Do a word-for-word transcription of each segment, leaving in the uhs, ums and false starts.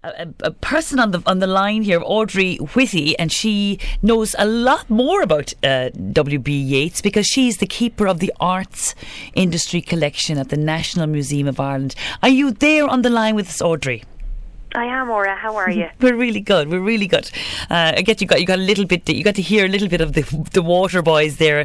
a, a person on the on the line here, Audrey Whitty, and she knows a lot more about uh, W B Yeats because she's the keeper of the Arts Industry Collection at the National Museum of Ireland. Are you there on the line with us, Audrey? I am, Ora. How are you? We're really good. We're really good. Uh, I get you got you got a little bit. You got to hear a little bit of the the Water Boys there.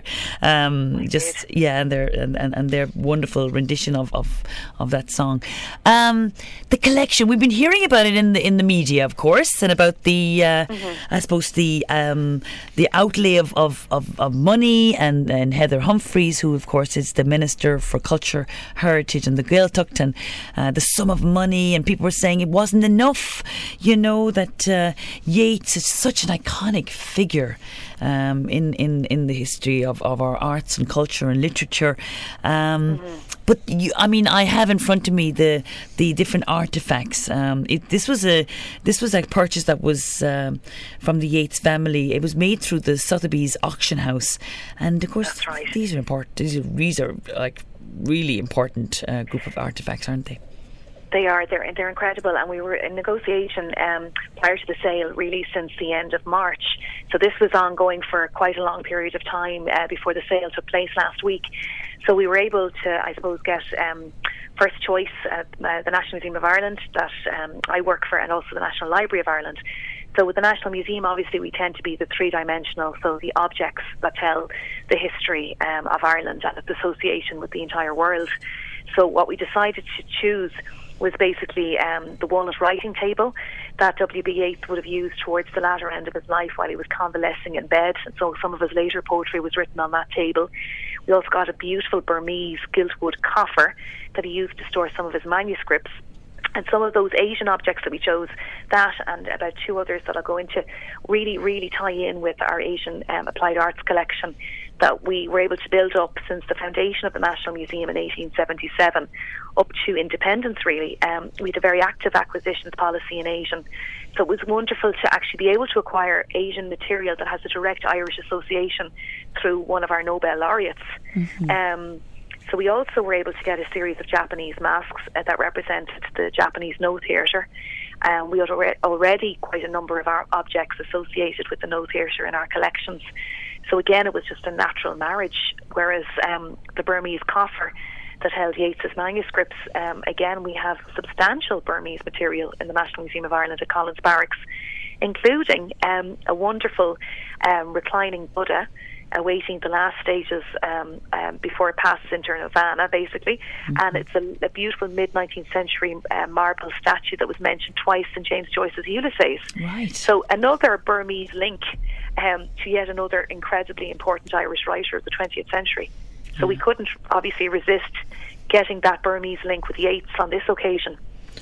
Um, just did. yeah, and their and, and, and their wonderful rendition of, of, of that song. Um, the collection. We've been hearing about it in the in the media, of course, and about the uh, mm-hmm. I suppose the um, the outlay of, of, of, of money and, and Heather Humphreys, who of course is the Minister for Culture, Heritage and the Gaeltacht, and uh, the sum of money, and people were saying it wasn't enough, you know, that uh, Yeats is such an iconic figure um, in, in, in the history of, of our arts and culture and literature. Um, mm-hmm. But you, I mean, I have in front of me the the different artefacts. Um, it, this was a this was a purchase that was um, from the Yeats family. It was made through the Sotheby's auction house, and of course, right. these are important. These are, these are like really important uh, group of artefacts, aren't they? They are. They're they're incredible, and we were in negotiation um, prior to the sale, really since the end of March. So this was ongoing for quite a long period of time uh, before the sale took place last week. So we were able to, I suppose, get um, first choice at uh, the National Museum of Ireland that um, I work for, and also the National Library of Ireland. So with the National Museum, obviously, we tend to be the three-dimensional, so the objects that tell the history um, of Ireland and its association with the entire world. So what we decided to choose was basically um, the walnut writing table that W B Yeats would have used towards the latter end of his life while he was convalescing in bed. And so some of his later poetry was written on that table. We also got a beautiful Burmese giltwood coffer that he used to store some of his manuscripts. And some of those Asian objects that we chose, that and about two others that I'll go into, really, really tie in with our Asian um, applied arts collection that we were able to build up since the foundation of the National Museum in eighteen seventy-seven up to independence, really. Um, we had a very active acquisitions policy in Asian. So it was wonderful to actually be able to acquire Asian material that has a direct Irish association through one of our Nobel laureates. Mm-hmm. Um, So we also were able to get a series of Japanese masks uh, that represented the Japanese No Theatre. Um, we had alre- already quite a number of our objects associated with the No Theatre in our collections. So again, it was just a natural marriage, whereas um, the Burmese coffer that held Yeats's manuscripts, um, again, we have substantial Burmese material in the National Museum of Ireland at Collins Barracks, including um, a wonderful um, reclining Buddha awaiting the last stages um, um, before it passes into nirvana, basically. Mm-hmm. And it's a, a beautiful mid-nineteenth century uh, marble statue that was mentioned twice in James Joyce's Ulysses. Right. So another Burmese link um, to yet another incredibly important Irish writer of the twentieth century. So yeah. we couldn't obviously resist getting that Burmese link with Yeats on this occasion.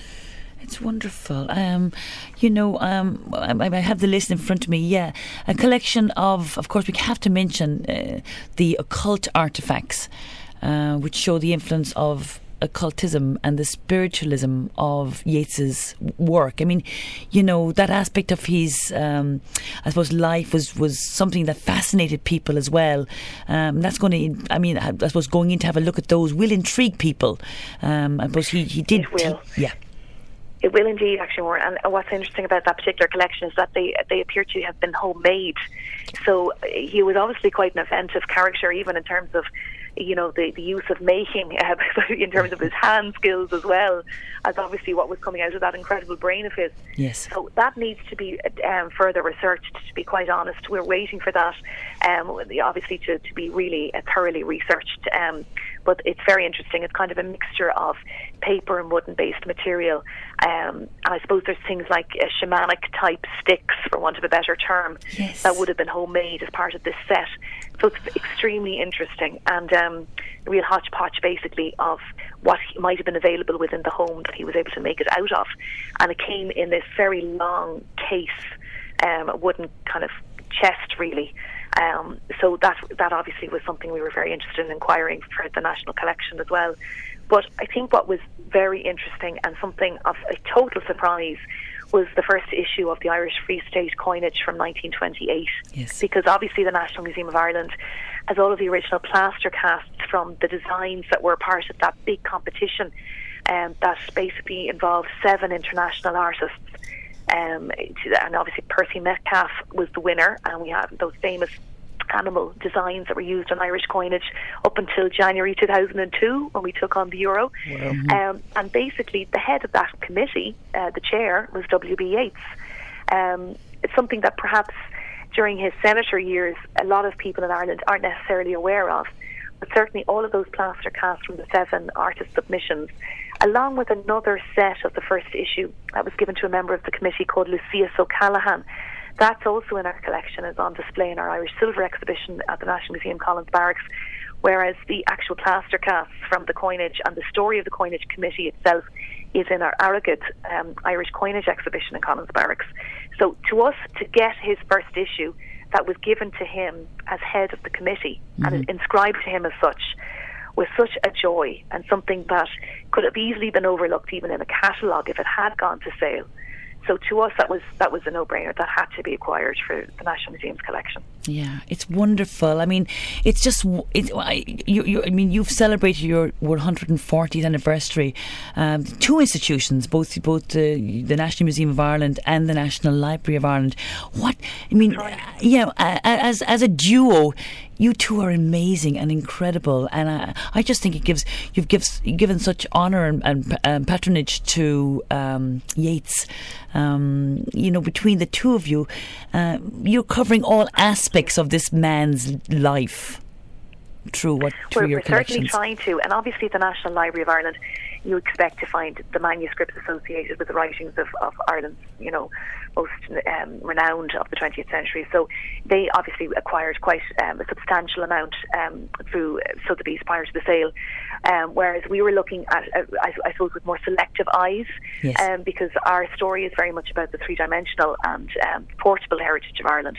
It's wonderful. Um, you know, um, I, I have the list in front of me. Yeah, a collection of, of course, we have to mention uh, the occult artefacts, uh, which show the influence of occultism and the spiritualism of Yeats's work. I mean, you know, that aspect of his, um, I suppose, life was, was something that fascinated people as well. Um, that's going to, I mean, I, I suppose going in to have a look at those will intrigue people. Um, I suppose he, he did. It will. He, yeah. It will indeed, actually, more. And what's interesting about that particular collection is that they they appear to have been homemade. So he was obviously quite an inventive character, even in terms of, you know, the, the use of making, uh, in terms of his hand skills as well, as obviously what was coming out of that incredible brain of his. Yes. So that needs to be um, further researched, to be quite honest. We're waiting for that, um, obviously, to, to be really uh, thoroughly researched. Um, but it's very interesting. It's kind of a mixture of paper and wooden-based material. Um, and I suppose there's things like uh, shamanic-type sticks, for want of a better term, yes. that would have been homemade as part of this set. So it's extremely interesting, and um, a real hodgepodge, basically, of what might have been available within the home that he was able to make it out of. And it came in this very long case, um, a wooden kind of chest, really. Um, so that that obviously was something we were very interested in inquiring for the National Collection as well. But I think what was very interesting and something of a total surprise was the first issue of the Irish Free State coinage from nineteen twenty-eight. Yes. Because obviously the National Museum of Ireland has all of the original plaster casts from the designs that were part of that big competition um, that basically involved seven international artists. Um, and obviously Percy Metcalfe was the winner, and we had those famous animal designs that were used on Irish coinage up until January two thousand two when we took on the euro. Mm-hmm. Um, and basically the head of that committee, uh, the chair, was W B Yeats. Um, it's something that perhaps during his senator years a lot of people in Ireland aren't necessarily aware of, but certainly all of those plaster casts from the seven artist submissions, along with another set of the first issue that was given to a member of the committee called Lucius O'Callaghan. That's also in our collection, is on display in our Irish Silver exhibition at the National Museum Collins Barracks, whereas the actual plaster casts from the coinage and the story of the coinage committee itself is in our Arrogate um, Irish coinage exhibition in Collins Barracks. So to us, to get his first issue that was given to him as head of the committee mm-hmm. and inscribed to him as such, was such a joy, and something that could have easily been overlooked even in a catalogue if it had gone to sale. So to us, that was that was a no-brainer. That had to be acquired for the National Museum's collection. Yeah, it's wonderful. I mean, it's just it's. You, you, I mean, you've celebrated your one hundred fortieth anniversary. Um, two institutions, both both the, the National Museum of Ireland and the National Library of Ireland. What I mean, right. yeah, as as a duo, you two are amazing and incredible, and I, I just think it gives you've gives, given such honour and, and um, patronage to um, Yeats. Um, you know, between the two of you, uh, you're covering all aspects of this man's life through what through we're, your we're collections. Certainly trying to, and obviously the National Library of Ireland, you expect to find the manuscripts associated with the writings of, of Ireland's, you know, most um, renowned of the twentieth century. So they obviously acquired quite um, a substantial amount um, through Sotheby's prior to the sale, um, whereas we were looking at, uh, I, I suppose, with more selective eyes, yes. um, because our story is very much about the three-dimensional and um, portable heritage of Ireland.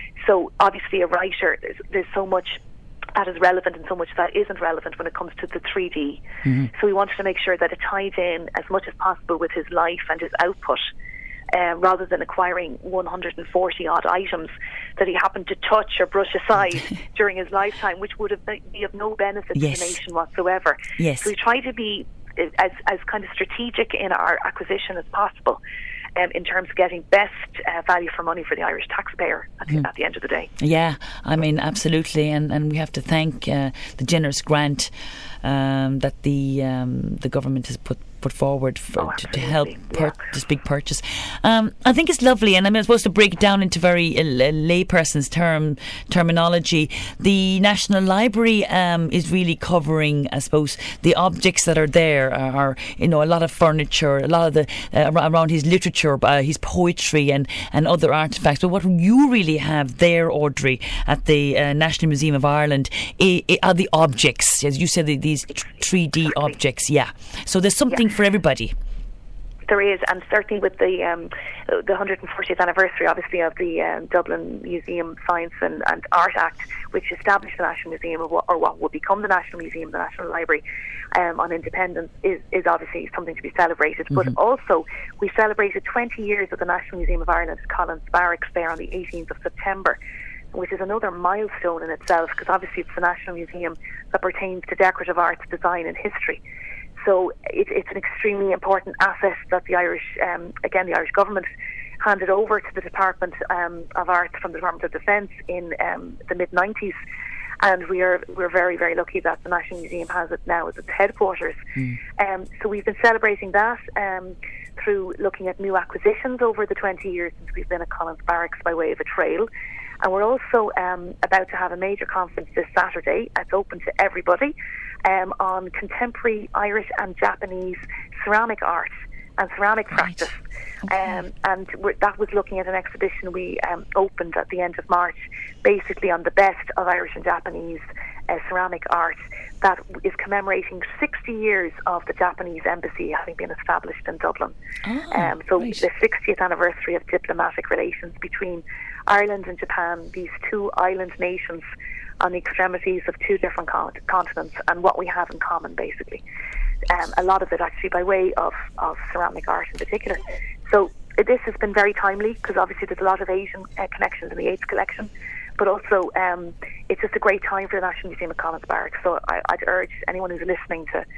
So obviously a writer, there's, there's so much that is relevant and so much that isn't relevant when it comes to the three D. Mm-hmm. So we wanted to make sure that it tied in as much as possible with his life and his output, uh, rather than acquiring one hundred forty odd items that he happened to touch or brush aside during his lifetime, which would have been, be of no benefit yes. to the nation whatsoever. Yes. So we try to be as, as kind of strategic in our acquisition as possible, Um, in terms of getting best uh, value for money for the Irish taxpayer at the, mm. at the end of the day. Yeah, I mean, absolutely, and, and we have to thank uh, the generous grant um, that the um, the government has put put forward for, oh, to, to help per- yeah. this big purchase. Um, I think it's lovely, and I mean, I'm supposed to break it down into very uh, layperson's term terminology. The National Library um, is really covering, I suppose, the objects that are there are, are you know, a lot of furniture, a lot of the uh, around his literature, uh, his poetry, and, and other artefacts. But what you really have there, Audrey, at the uh, National Museum of Ireland, I- I- are the objects, as you said, the, these three D exactly. objects. Yeah. So there's something yeah. for everybody. There is, and certainly with the um, the one hundred fortieth anniversary, obviously, of the um, Dublin Museum Science and, and Art Act, which established the National Museum, of what, or what would become the National Museum, the National Library, um, on independence, is, is obviously something to be celebrated. Mm-hmm. But also, we celebrated twenty years of the National Museum of Ireland at Collins Barracks there on the eighteenth of September, which is another milestone in itself, because obviously it's the National Museum that pertains to decorative arts, design and history. So it, it's an extremely important asset that the Irish, um, again, the Irish government handed over to the Department um, of Arts from the Department of Defence in um, the mid nineties. And we are we're very, very lucky that the National Museum has it now as its headquarters. Mm. Um, so we've been celebrating that um, through looking at new acquisitions over the twenty years since we've been at Collins Barracks by way of a trail. And we're also um, about to have a major conference this Saturday. It's open to everybody um, on contemporary Irish and Japanese ceramic art and ceramic right. practice. Okay. Um, and we're, that was looking at an exhibition we um, opened at the end of March, basically on the best of Irish and Japanese uh, ceramic art, that is commemorating sixty years of the Japanese embassy having been established in Dublin. Oh, um, so right. the sixtieth anniversary of diplomatic relations between Ireland and Japan, these two island nations on the extremities of two different con- continents, and what we have in common, basically. Um, a lot of it actually by way of, of ceramic art in particular. So uh, this has been very timely, because obviously there's a lot of Asian uh, connections in the Yeats collection, but also um, it's just a great time for the National Museum of Collins Barracks. So I, I'd urge anyone who's listening to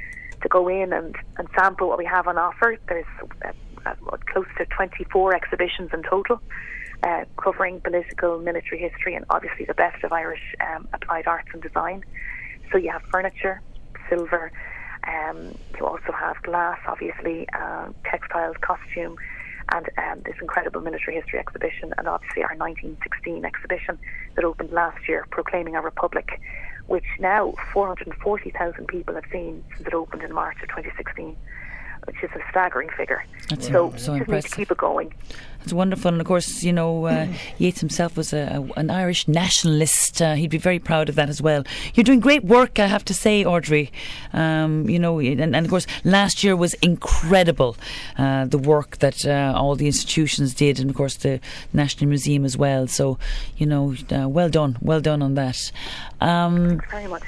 to go in and, and sample what we have on offer. There's uh, uh, close to twenty-four exhibitions in total, uh, covering political, military history, and obviously the best of Irish um, applied arts and design. So you have furniture, silver, um, you also have glass, obviously, uh, textiles, costume, and um, this incredible military history exhibition, and obviously our nineteen sixteen exhibition that opened last year, Proclaiming Our Republic, which now four hundred forty thousand people have seen since it opened in March of twenty sixteen, which is a staggering figure. That's so so we just need to keep it going. It's wonderful, and of course, you know, uh, Yeats himself was a, a, an Irish nationalist. Uh, he'd be very proud of that as well. You're doing great work, I have to say, Audrey. Um, you know, and, and of course, last year was incredible. Uh, the work that uh, all the institutions did, and of course the National Museum as well. So, you know, uh, well done, well done on that. Um, Thanks very much.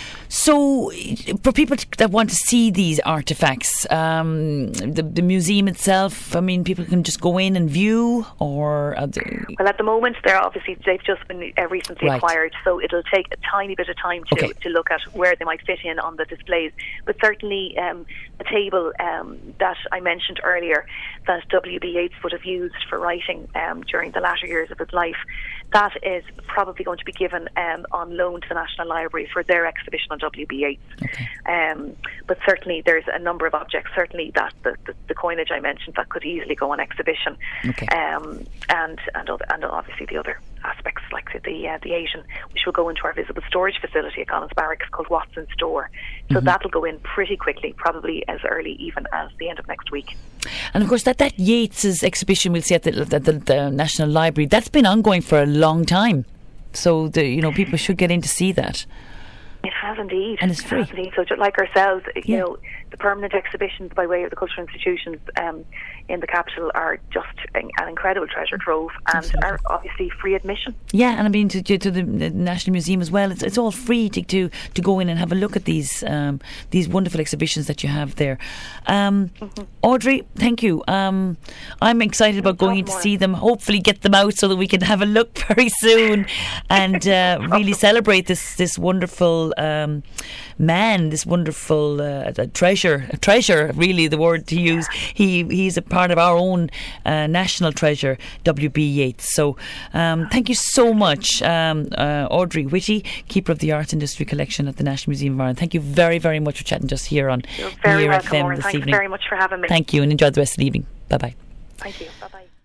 So, for people to, that want to see these artefacts, um, the, the museum itself, I mean, people can just go in and view, or are they... Well, at the moment, they're obviously they've just been uh, recently Right. acquired, so it'll take a tiny bit of time to, Okay. to look at where they might fit in on the displays. But certainly, um, the table um, that I mentioned earlier, that W B Yeats would have used for writing um, during the latter years of his life, that is probably going to be given um, on loan to the National Library for their exhibition on W B Yeats. Okay. Um, but certainly there's a number of objects, certainly that the, the, the coinage I mentioned, that could easily go on exhibition. Okay. Um, and and, other, and obviously the other aspects like the uh, the Asian, which will go into our visible storage facility at Collins Barracks called Watson Store. So Mm-hmm. that'll go in pretty quickly, probably as early even as the end of next week. And of course, that, that Yeats's exhibition we'll see at the, at the, the National Library, that's been ongoing for a long time. So, the, you know, people should get in to see that. It has indeed. And it's It free. has indeed. So just like ourselves, you Yeah. know, the permanent exhibitions by way of the cultural institutions um, in the capital are just an, an incredible treasure trove, and Absolutely. are obviously free admission. Yeah, and I mean to, to, to the, the National Museum as well. It's, it's all free to, to to go in and have a look at these um, these wonderful exhibitions that you have there. Um, Mm-hmm. Audrey, thank you. Um, I'm excited about going in to more. see them. Hopefully, get them out so that we can have a look very soon and uh, really celebrate this this wonderful um, man, this wonderful uh, treasure. A treasure, really, the word to use. He he's a part of our own uh, national treasure, W B Yeats. So, um, thank you so much, um, uh, Audrey Whitty, keeper of the Arts Industry Collection at the National Museum of Ireland. Thank you very, very much for chatting to us here on You're very Near welcome, F M Maureen. this Thanks evening. very much for having me. Thank you, and enjoy the rest of the evening. Bye bye. Thank you. Bye bye.